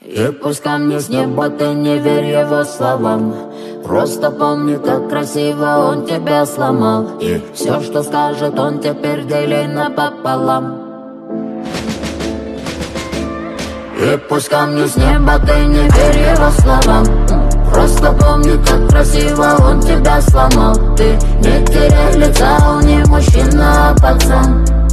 И пусть камни с неба, ты не верь его словам. Просто помни, как красиво он тебя сломал. И все, что скажет он, теперь дели напополам. И пусть камни с неба, ты не верь его словам. Просто помни, как красиво он тебя сломал. Ты не теряй лица, он не мужчина, а пацан.